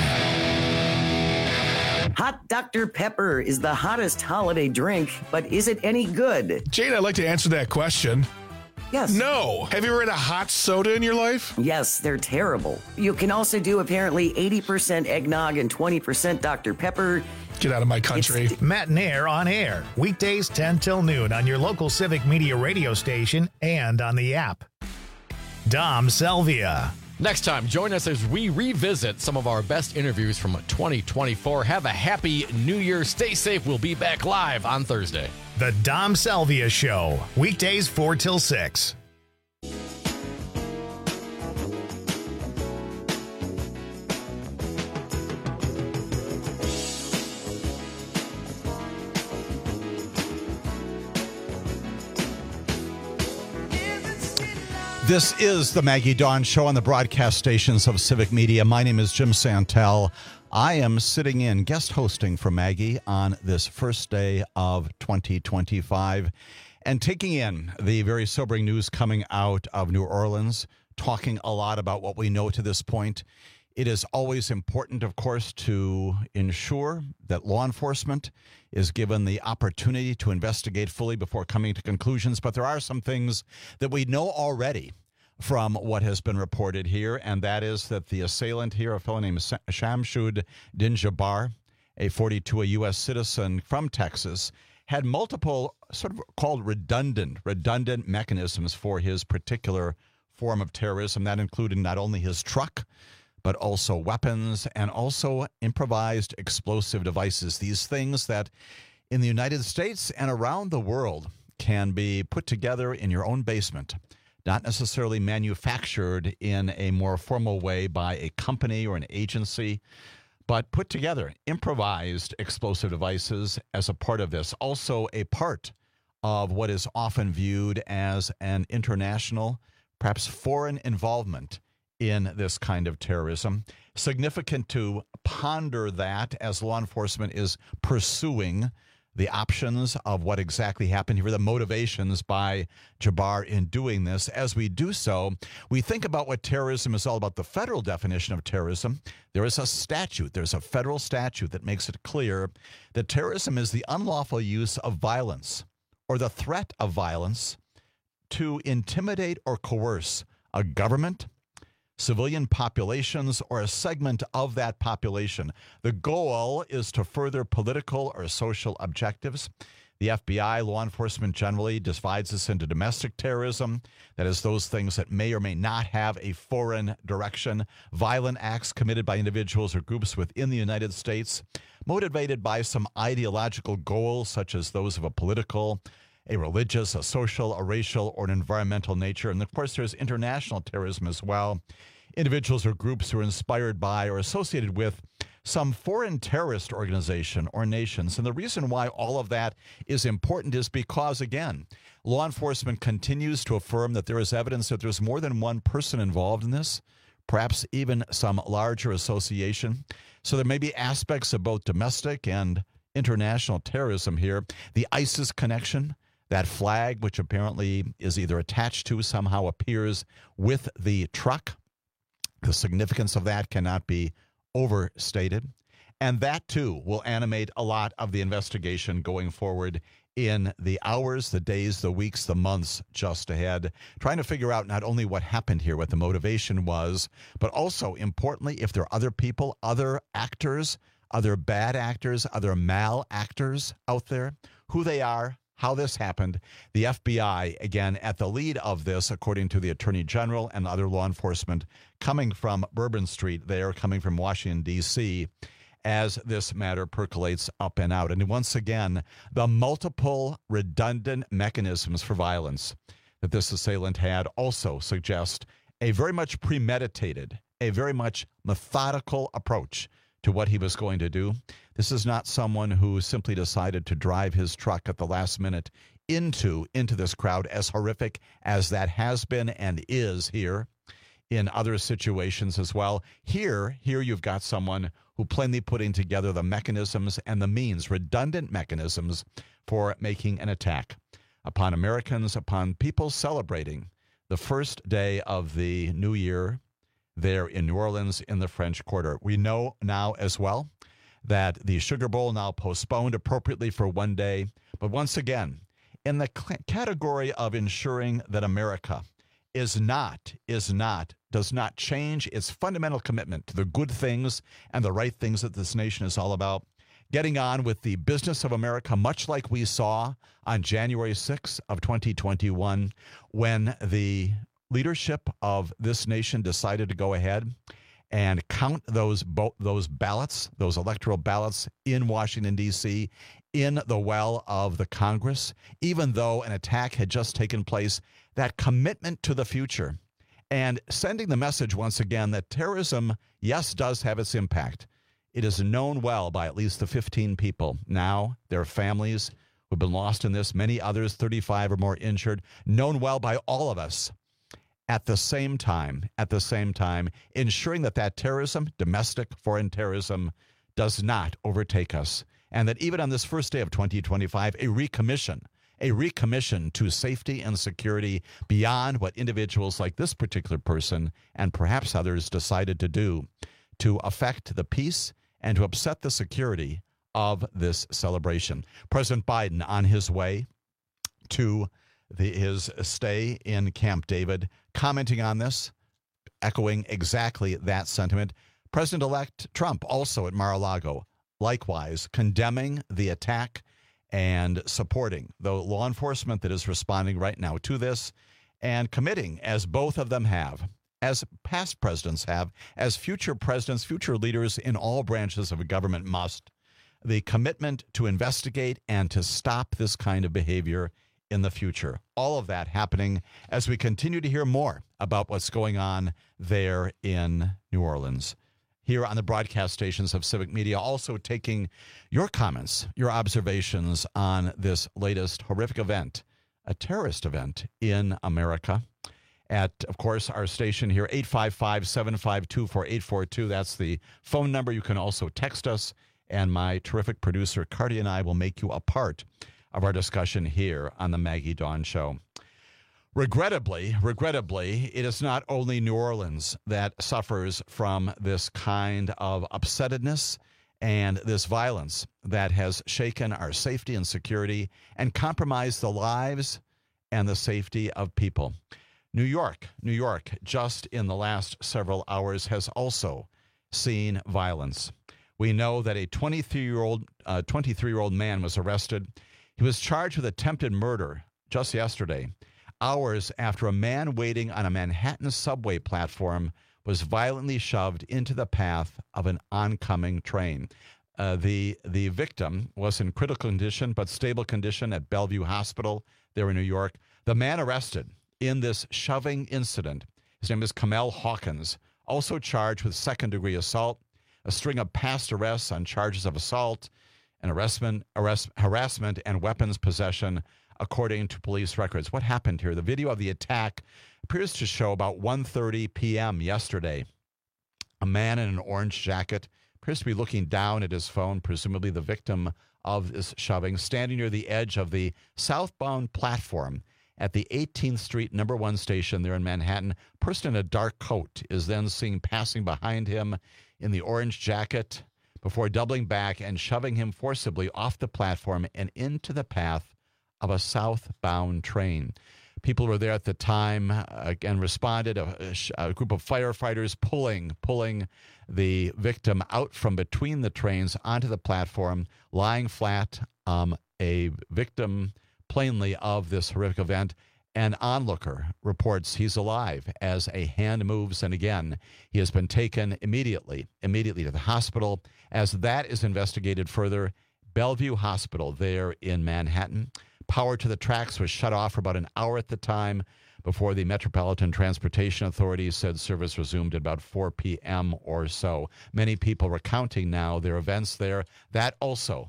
Hot Dr. Pepper is the hottest holiday drink, but is it any good? Jane, I'd like to answer that question. Yes. No. Have you ever had a hot soda in your life? Yes, they're terrible. You can also do apparently 80% eggnog and 20% Dr. Pepper. Get out of my country. Matt Nair on air. Weekdays 10 till noon on your local Civic Media radio station and on the app. Dom Salvia. Next time, join us as we revisit some of our best interviews from 2024. Have a happy New Year. Stay safe. We'll be back live on Thursday. The Dom Salvia Show. Weekdays 4 till 6. This is the Maggie Dawn Show on the broadcast stations of Civic Media. My name is Jim Santel. I am sitting in guest hosting for Maggie on this first day of 2025 and taking in the very sobering news coming out of New Orleans, talking a lot about what we know to this point. It is always important, of course, to ensure that law enforcement is given the opportunity to investigate fully before coming to conclusions. But there are some things that we know already from what has been reported here, and that is that the assailant here, a fellow named Shamsud Din-Jabbar, a 42, a U.S. citizen from Texas, had multiple sort of called redundant mechanisms for his particular form of terrorism. That included not only his truck, but also weapons and also improvised explosive devices. These things that in the United States and around the world can be put together in your own basement, not necessarily manufactured in a more formal way by a company or an agency, but put together, improvised explosive devices as a part of this. Also a part of what is often viewed as an international, perhaps foreign involvement in this kind of terrorism. Significant to ponder that as law enforcement is pursuing the options of what exactly happened here, the motivations by Jabbar in doing this. As we do so, we think about what terrorism is all about, the federal definition of terrorism. There is a statute, there's a federal statute that makes it clear that terrorism is the unlawful use of violence or the threat of violence to intimidate or coerce a government, civilian populations, or a segment of that population. The goal is to further political or social objectives. The FBI, law enforcement generally, divides this into domestic terrorism, that is those things that may or may not have a foreign direction, violent acts committed by individuals or groups within the United States, motivated by some ideological goals such as those of a political, a religious, a social, a racial, or an environmental nature. And of course, there's international terrorism as well. Individuals or groups who are inspired by or associated with some foreign terrorist organization or nations. And the reason why all of that is important is because, again, law enforcement continues to affirm that there is evidence that there's more than one person involved in this, perhaps even some larger association. So there may be aspects of both domestic and international terrorism here. The ISIS connection, that flag, which apparently is either attached to, somehow appears with the truck. The significance of that cannot be overstated. And that, too, will animate a lot of the investigation going forward in the hours, the days, the weeks, the months just ahead, trying to figure out not only what happened here, what the motivation was, but also, importantly, if there are other people, other actors, other bad actors, other malactors out there, who they are, how this happened. The FBI, again, at the lead of this, according to the Attorney General and other law enforcement, coming from Bourbon Street there, coming from Washington, D.C., as this matter percolates up and out. And once again, the multiple redundant mechanisms for violence that this assailant had also suggest a very much premeditated, a very much methodical approach to what he was going to do. This is not someone who simply decided to drive his truck at the last minute into this crowd, as horrific as that has been and is here in other situations as well. Here you've got someone who plainly putting together the mechanisms and the means, redundant mechanisms for making an attack upon Americans, upon people celebrating the first day of the new year there in New Orleans in the French Quarter. We know now as well that the Sugar Bowl now postponed appropriately for one day. But once again, in the category of ensuring that America does not change its fundamental commitment to the good things and the right things that this nation is all about, getting on with the business of America, much like we saw on January 6th of 2021, when the leadership of this nation decided to go ahead and count those ballots, those electoral ballots in Washington, D.C., in the well of the Congress, even though an attack had just taken place. That commitment to the future and sending the message once again that terrorism, yes, does have its impact. It is known well by at least the 15 people now, their families who've been lost in this, many others, 35 or more injured, known well by all of us. at the same time, ensuring that terrorism, domestic foreign terrorism, does not overtake us. And that even on this first day of 2025, a recommission to safety and security beyond what individuals like this particular person and perhaps others decided to do to affect the peace and to upset the security of this celebration. President Biden on his way to his stay in Camp David, commenting on this, echoing exactly that sentiment. President-elect Trump also at Mar-a-Lago, likewise condemning the attack and supporting the law enforcement that is responding right now to this and committing, as both of them have, as past presidents have, as future presidents, future leaders in all branches of government must, the commitment to investigate and to stop this kind of behavior in the future. All of that happening as we continue to hear more about what's going on there in New Orleans. Here on the broadcast stations of Civic Media, also taking your comments, your observations on this latest horrific event, a terrorist event in America. At, of course, our station here, 855-752-4842. That's the phone number. You can also text us, and my terrific producer, Cardi, and I will make you a part of our discussion here on the Maggie Dawn Show. Regrettably, it is not only New Orleans that suffers from this kind of upsettedness and this violence that has shaken our safety and security and compromised the lives and the safety of people. New York, just in the last several hours has also seen violence. We know that a 23-year-old man was arrested. He was charged with attempted murder just yesterday, hours after a man waiting on a Manhattan subway platform was violently shoved into the path of an oncoming train. The victim was in critical condition but stable condition at Bellevue Hospital there in New York. The man arrested in this shoving incident, his name is Kamel Hawkins, also charged with second-degree assault, a string of past arrests on charges of assault and harassment and weapons possession, according to police records. What happened here? The video of the attack appears to show about 1:30 p.m. yesterday. A man in an orange jacket appears to be looking down at his phone, presumably the victim of this shoving, standing near the edge of the southbound platform at the 18th Street No. 1 station there in Manhattan. A person in a dark coat is then seen passing behind him in the orange jacket before doubling back and shoving him forcibly off the platform and into the path of a southbound train. People were there at the time and responded. A group of firefighters pulling the victim out from between the trains onto the platform, lying flat, a victim plainly of this horrific event. An onlooker reports he's alive as a hand moves, and again, he has been taken immediately to the hospital. As that is investigated further, Bellevue Hospital there in Manhattan. Power to the tracks was shut off for about an hour at the time before the Metropolitan Transportation Authority said service resumed at about 4 p.m. or so. Many people recounting now their events there. That also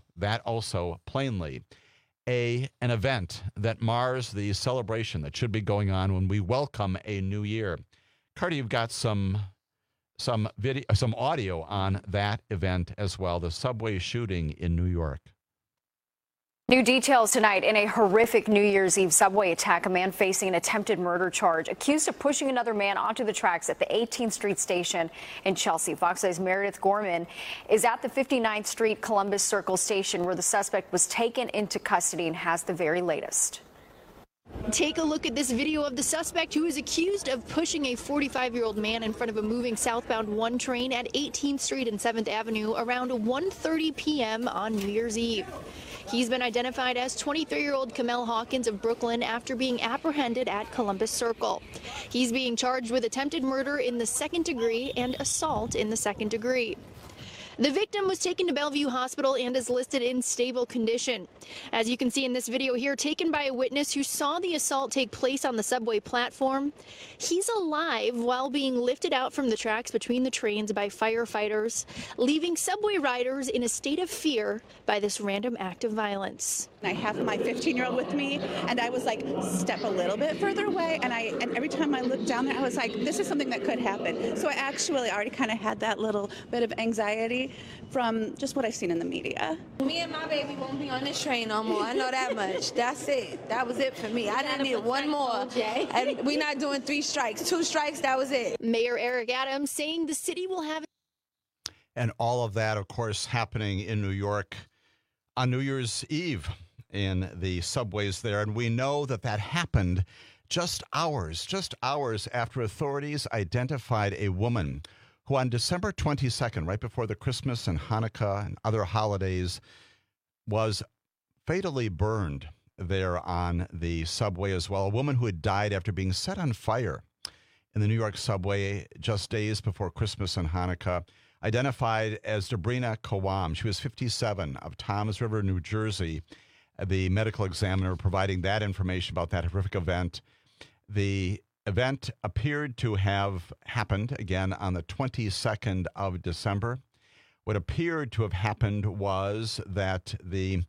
plainly an event that mars the celebration that should be going on when we welcome a new year. Cardi, you've got some video, some audio on that event as well, the subway shooting in New York. New details tonight in a horrific New Year's Eve subway attack. A man facing an attempted murder charge, accused of pushing another man onto the tracks at the 18th Street station in Chelsea. Fox 8's Meredith Gorman is at the 59th Street Columbus Circle station where the suspect was taken into custody and has the very latest. Take a look at this video of the suspect who is accused of pushing a 45-year-old man in front of a moving southbound 1 train at 18th Street and 7th Avenue around 1:30 p.m. on New Year's Eve. He's been identified as 23-year-old Kamel Hawkins of Brooklyn after being apprehended at Columbus Circle. He's being charged with attempted murder in the 2nd degree and assault in the 2nd degree. The victim was taken to Bellevue Hospital and is listed in stable condition. As you can see in this video here, taken by a witness who saw the assault take place on the subway platform, he's alive while being lifted out from the tracks between the trains by firefighters, leaving subway riders in a state of fear by this random act of violence. I have my 15-year-old with me, and I was like, step a little bit further away, and every time I looked down there, I was like, this is something that could happen. So I actually already kind of had that little bit of anxiety from just what I've seen in the media. Me and my baby won't be on this train no more. I know that much. That's it. That was it for me. I didn't need one more. And we're not doing 3 strikes. 2 strikes, that was it. Mayor Eric Adams saying the city will have... And all of that, of course, happening in New York on New Year's Eve in the subways there. And we know that happened just hours after authorities identified a woman who on December 22nd, right before the Christmas and Hanukkah and other holidays, was fatally burned there on the subway as well. A woman who had died after being set on fire in the New York subway just days before Christmas and Hanukkah, identified as Debrina Kawam. She was 57, of Toms River, New Jersey. The medical examiner providing that information about that horrific event. The event appeared to have happened again on the 22nd of December. What appeared to have happened was that the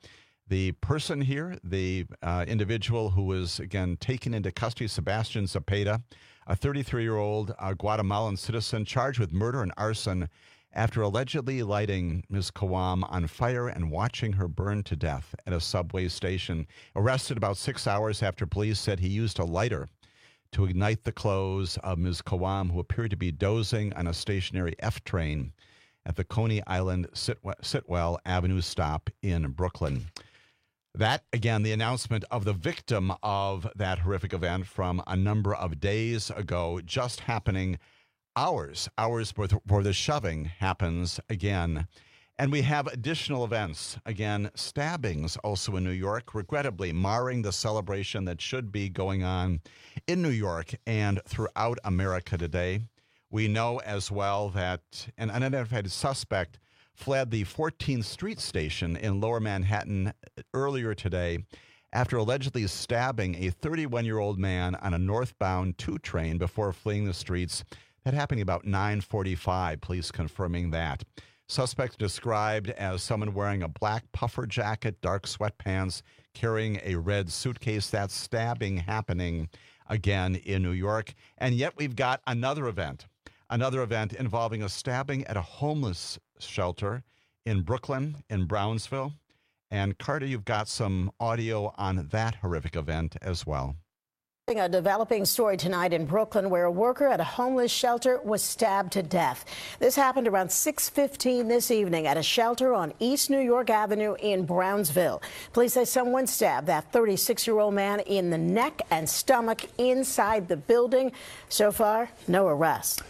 person here, the individual who was again taken into custody, Sebastian Zepeda, a 33-year-old Guatemalan citizen charged with murder and arson after allegedly lighting Ms. Kawam on fire and watching her burn to death at a subway station. Arrested about 6 hours after police said he used a lighter to ignite the clothes of Ms. Kawam, who appeared to be dozing on a stationary F train at the Coney Island Sitwell Avenue stop in Brooklyn. That, again, the announcement of the victim of that horrific event from a number of days ago, just happening hours before the shoving happens again. And we have additional events, again, stabbings also in New York, regrettably marring the celebration that should be going on in New York and throughout America today. We know as well that an unidentified suspect fled the 14th Street station in Lower Manhattan earlier today after allegedly stabbing a 31-year-old man on a northbound 2 train before fleeing the streets. That happened about 9:45, police confirming that. Suspect described as someone wearing a black puffer jacket, dark sweatpants, carrying a red suitcase. That stabbing happening again in New York. And yet we've got another event involving a stabbing at a homeless shelter in Brooklyn, in Brownsville. And Carter, you've got some audio on that horrific event as well. A developing story tonight in Brooklyn where a worker at a homeless shelter was stabbed to death. This happened around 6:15 this evening at a shelter on East New York Avenue in Brownsville. Police say someone stabbed that 36-year-old man in the neck and stomach inside the building. So far, no arrest.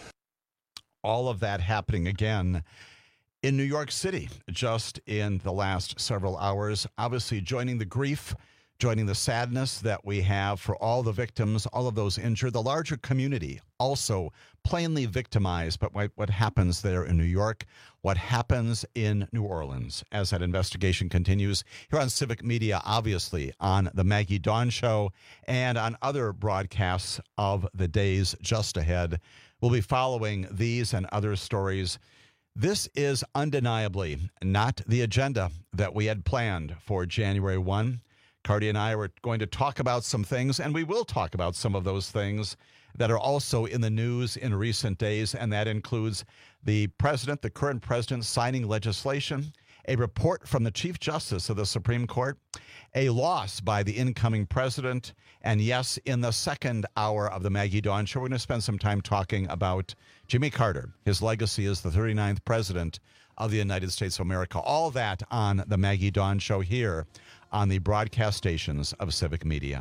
All of that happening again in New York City just in the last several hours. Obviously joining the grief, joining the sadness that we have for all the victims, all of those injured, the larger community also plainly victimized by what happens there in New York, what happens in New Orleans as that investigation continues here on Civic Media, obviously on the Maggie Dawn Show and on other broadcasts of the days just ahead. We'll be following these and other stories. This is undeniably not the agenda that we had planned for January 1. Cardi and I were going to talk about some things, and we will talk about some of those things that are also in the news in recent days, and that includes the current president, signing legislation, a report from the Chief Justice of the Supreme Court, a loss by the incoming president, and yes, in the second hour of the Maggie Dawn Show, we're going to spend some time talking about Jimmy Carter, his legacy as the 39th president of the United States of America. All that on the Maggie Dawn Show here on the broadcast stations of Civic Media.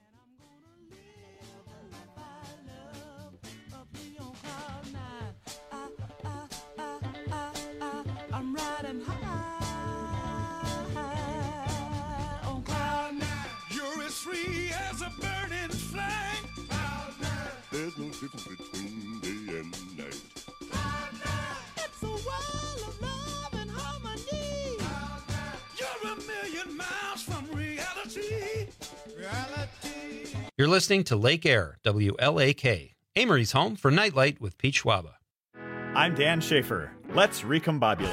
There's no difference between day and night. It's a world of love and harmony. You're a million miles from reality. You're listening to Lake Air, WLAK, Amory's home for Nightlight with Pete Schwaba. I'm Dan Schaefer. Let's recombobulate.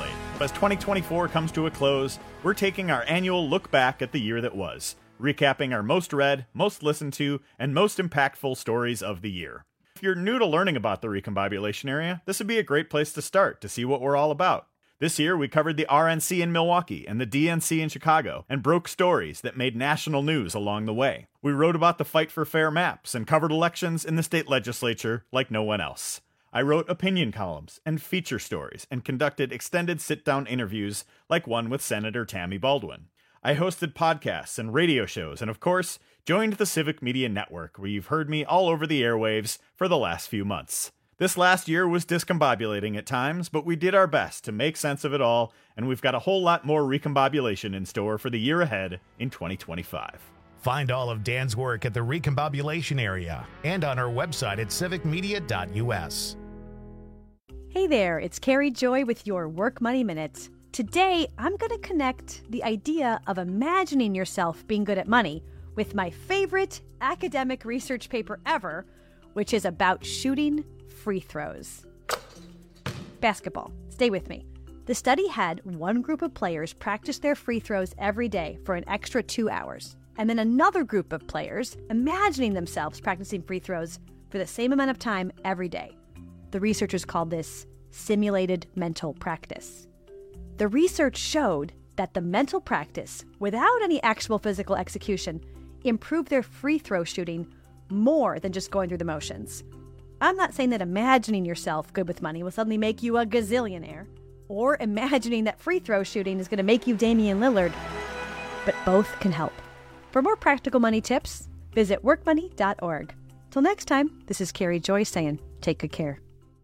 As 2024 comes to a close, we're taking our annual look back at the year that was, recapping our most read, most listened to, and most impactful stories of the year. If you're new to learning about the recombobulation area, this would be a great place to start to see what we're all about. This year, we covered the RNC in Milwaukee and the DNC in Chicago, and broke stories that made national news along the way. We wrote about the fight for fair maps and covered elections in the state legislature like no one else. I wrote opinion columns and feature stories and conducted extended sit-down interviews like one with Senator Tammy Baldwin. I hosted podcasts and radio shows and, of course, joined the Civic Media Network, where you've heard me all over the airwaves for the last few months. This last year was discombobulating at times, but we did our best to make sense of it all, and we've got a whole lot more recombobulation in store for the year ahead in 2025. Find all of Dan's work at the recombobulation area and on our website at civicmedia.us. Hey there, it's Carrie Joy with your Work Money Minute. Today, I'm going to connect the idea of imagining yourself being good at money with my favorite academic research paper ever, which is about shooting free throws. Basketball. Stay with me. The study had one group of players practice their free throws every day for an extra 2 hours, and then another group of players imagining themselves practicing free throws for the same amount of time every day. The researchers called this simulated mental practice. The research showed that the mental practice, without any actual physical execution, improved their free throw shooting more than just going through the motions. I'm not saying that imagining yourself good with money will suddenly make you a gazillionaire, or imagining that free throw shooting is going to make you Damian Lillard, but both can help. For more practical money tips, visit workmoney.org. Till next time, this is Carrie Joy saying, take good care.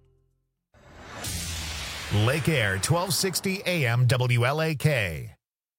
Lake Air, 1260 AM WLAK.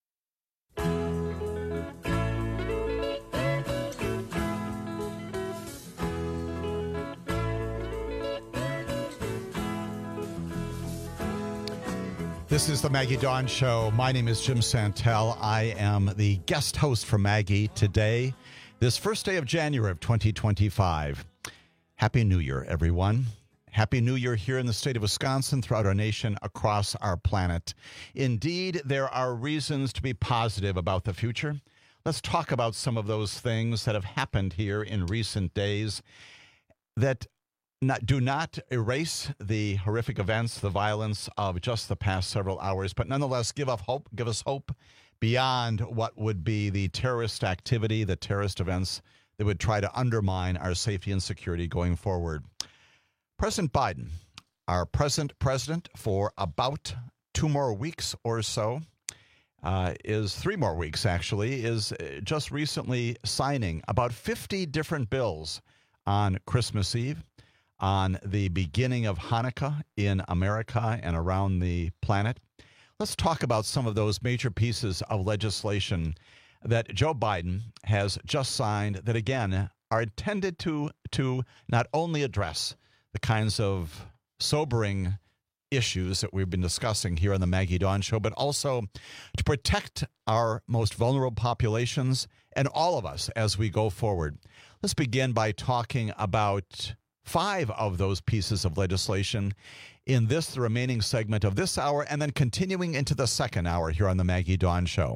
This is the Maggie Dawn Show. My name is Jim Santel. I am the guest host for Maggie today, this first day of January of 2025. Happy New Year, everyone. Happy New Year here in the state of Wisconsin, throughout our nation, across our planet. Indeed, there are reasons to be positive about the future. Let's talk about some of those things that have happened here in recent days that do not erase the horrific events, the violence of just the past several hours, but nonetheless give us hope beyond what would be the terrorist activity, the terrorist events that would try to undermine our safety and security going forward. President Biden, our present president for about 2 more weeks or so, is 3 more weeks actually, is just recently signing about 50 different bills on Christmas Eve, on the beginning of Hanukkah in America and around the planet. Let's talk about some of those major pieces of legislation that Joe Biden has just signed that, again, are intended to not only address the kinds of sobering issues that we've been discussing here on the Maggie Dawn Show, but also to protect our most vulnerable populations and all of us as we go forward. Let's begin by talking about 5 of those pieces of legislation in the remaining segment of this hour, and then continuing into the second hour here on the Maggie Dawn Show.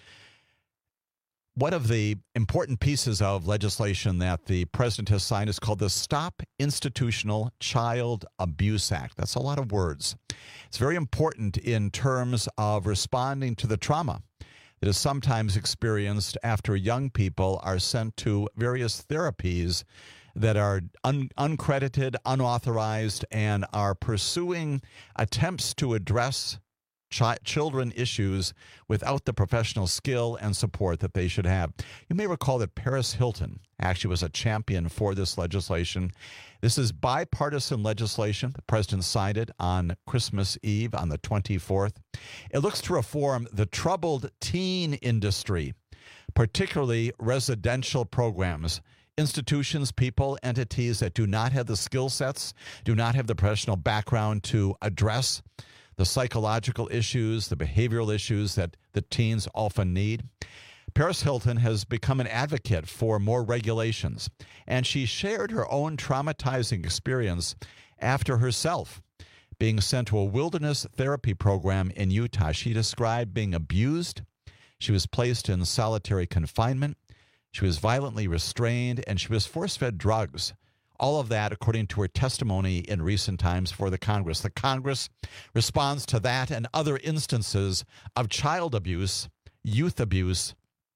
One of the important pieces of legislation that the president has signed is called the Stop Institutional Child Abuse Act. That's a lot of words. It's very important in terms of responding to the trauma that is sometimes experienced after young people are sent to various therapies that are uncredited, unauthorized, and are pursuing attempts to address children issues without the professional skill and support that they should have. You may recall that Paris Hilton actually was a champion for this legislation. This is bipartisan legislation. The president signed it on Christmas Eve on the 24th. It looks to reform the troubled teen industry, particularly residential programs. Institutions, people, entities that do not have the skill sets, do not have the professional background to address the psychological issues, the behavioral issues that the teens often need. Paris Hilton has become an advocate for more regulations, and she shared her own traumatizing experience after herself being sent to a wilderness therapy program in Utah. She described being abused. She was placed in solitary confinement. She was violently restrained, and she was force-fed drugs. All of that, according to her testimony in recent times for the Congress. The Congress responds to that and other instances of child abuse, youth abuse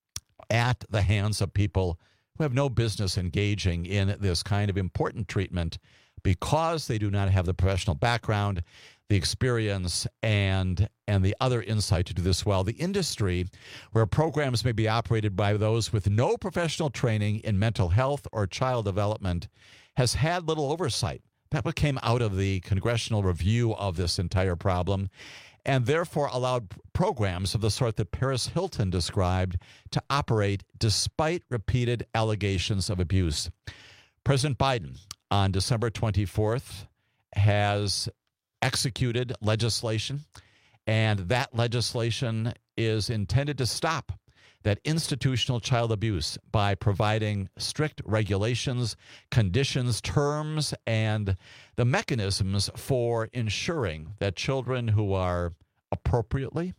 at the hands of people who have no business engaging in this kind of important treatment because they do not have the professional background, the experience, and the other insight to do this well. The industry, where programs may be operated by those with no professional training in mental health or child development, has had little oversight. That what came out of the congressional review of this entire problem, and therefore allowed programs of the sort that Paris Hilton described to operate despite repeated allegations of abuse. President Biden, on December 24th, has executed legislation, and that legislation is intended to stop that institutional child abuse by providing strict regulations, conditions, terms, and the mechanisms for ensuring that children who are appropriately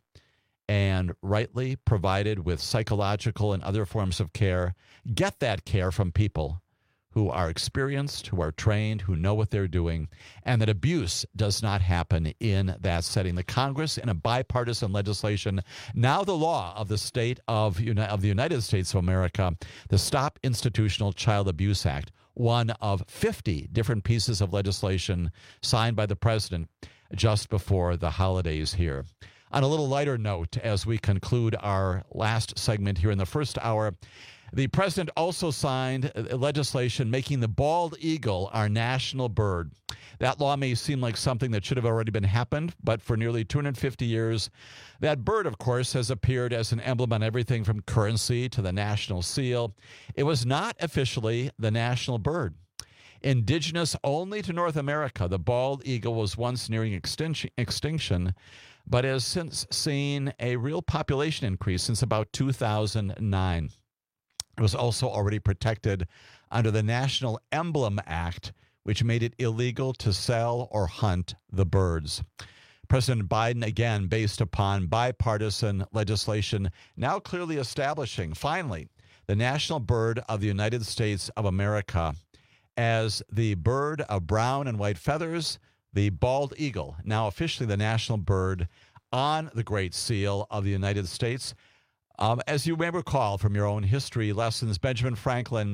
and rightly provided with psychological and other forms of care get that care from people who are experienced, who are trained, who know what they're doing, and that abuse does not happen in that setting. The Congress, in a bipartisan legislation, now the law of the state of the United States of America, the Stop Institutional Child Abuse Act, one of 50 different pieces of legislation signed by the president just before the holidays here. On a little lighter note, as we conclude our last segment here in the first hour, the president also signed legislation making the bald eagle our national bird. That law may seem like something that should have already been happened, but for nearly 250 years, that bird, of course, has appeared as an emblem on everything from currency to the national seal. It was not officially the national bird. Indigenous only to North America, the bald eagle was once nearing extinction, but has since seen a real population increase since about 2009. It was also already protected under the National Emblem Act, which made it illegal to sell or hunt the birds. President Biden, again, based upon bipartisan legislation, now clearly establishing, finally, the national bird of the United States of America as the bird of brown and white feathers, the bald eagle, now officially the national bird on the Great Seal of the United States. As you may recall from your own history lessons, Benjamin Franklin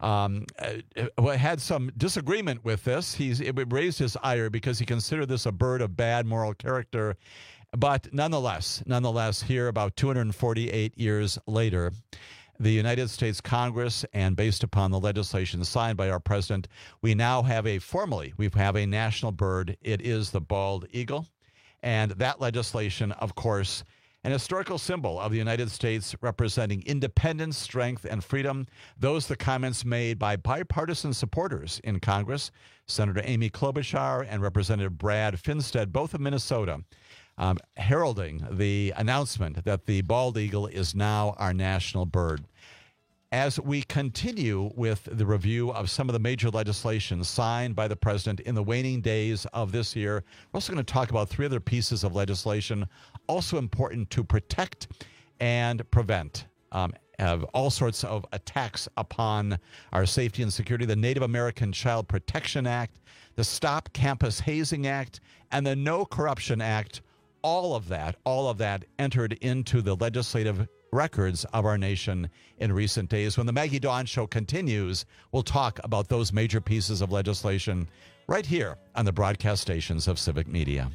had some disagreement with this. It raised his ire because he considered this a bird of bad moral character. But nonetheless, here about 248 years later, the United States Congress, and based upon the legislation signed by our president, we now have a national bird. It is the bald eagle. And that legislation, of course, an historical symbol of the United States representing independence, strength, and freedom. Those the comments made by bipartisan supporters in Congress, Senator Amy Klobuchar and Representative Brad Finstead, both of Minnesota, heralding the announcement that the bald eagle is now our national bird. As we continue with the review of some of the major legislation signed by the president in the waning days of this year, we're also going to talk about 3 other pieces of legislation also important to protect and prevent all sorts of attacks upon our safety and security. The Native American Child Protection Act, the Stop Campus Hazing Act, and the No Corruption Act. All of that entered into the legislative records of our nation in recent days. When the Maggie Dawn Show continues, we'll talk about those major pieces of legislation right here on the broadcast stations of Civic Media.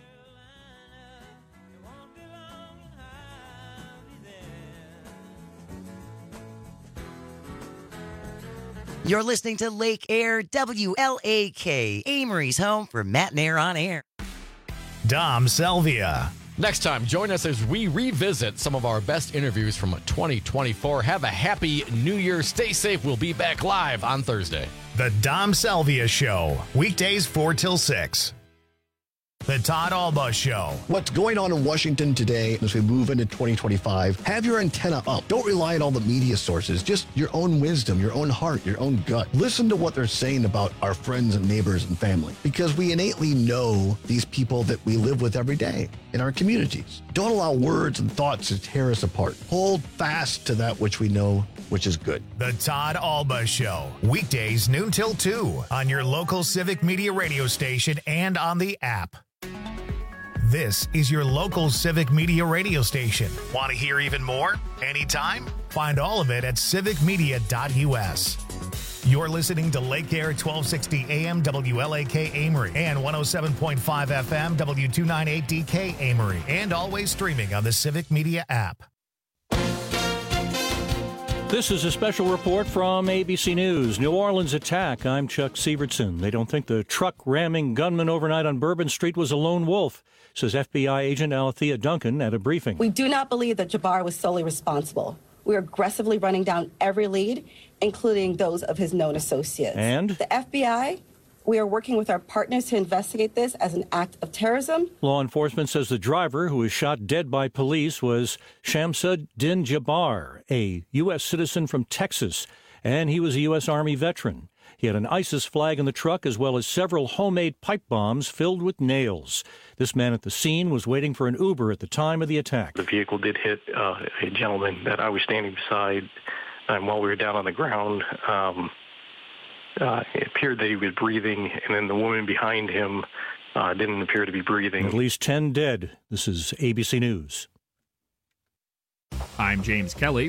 You're listening to Lake Air, WLAK, Amory's home for Matt and Air on Air. Dom Salvia. Next time, join us as we revisit some of our best interviews from 2024. Have a happy New Year. Stay safe. We'll be back live on Thursday. The Dom Salvia Show, weekdays 4 till 6. The Todd Alba Show. What's going on in Washington today as we move into 2025? Have your antenna up. Don't rely on all the media sources. Just your own wisdom, your own heart, your own gut. Listen to what they're saying about our friends and neighbors and family, because we innately know these people that we live with every day in our communities. Don't allow words and thoughts to tear us apart. Hold fast to that which we know, which is good. The Todd Alba Show. Weekdays noon till 2 on your local Civic Media radio station and on the app. This is your local Civic Media radio station. Want to hear even more? Anytime? Find all of it at civicmedia.us. You're listening to Lake Air 1260 AM WLAK Amory and 107.5 FM W298DK Amory, and always streaming on the Civic Media app. This is a special report from ABC News. New Orleans attack. I'm Chuck Sievertson. They don't think the truck ramming gunman overnight on Bourbon Street was a lone wolf, says FBI agent Alethea Duncan at a briefing. We do not believe that Jabbar was solely responsible. We're aggressively running down every lead, including those of his known associates. And? The FBI, we are working with our partners to investigate this as an act of terrorism. Law enforcement says the driver, who was shot dead by police, was Shamsuddin Jabbar, a U.S. citizen from Texas, and he was a U.S. Army veteran. He had an ISIS flag in the truck as well as several homemade pipe bombs filled with nails. This man at the scene was waiting for an Uber at the time of the attack. The vehicle did hit a gentleman that I was standing beside, and while we were down on the ground, it appeared that he was breathing, and then the woman behind him didn't appear to be breathing. At least 10 dead. This is ABC News. I'm James Kelly.